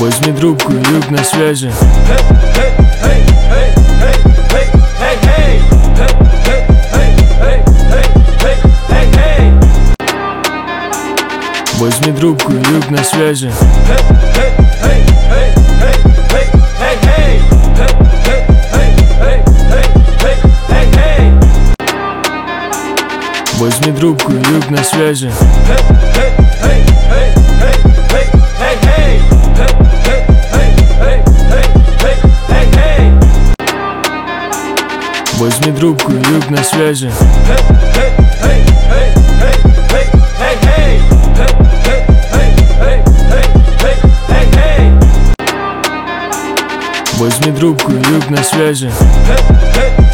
Возьми трубку, юг на связи. Возьми трубку, юг на связи. Возьми трубку, юг на связи. Возьми трубку, юг на связи. Возьми трубку, юг на связи.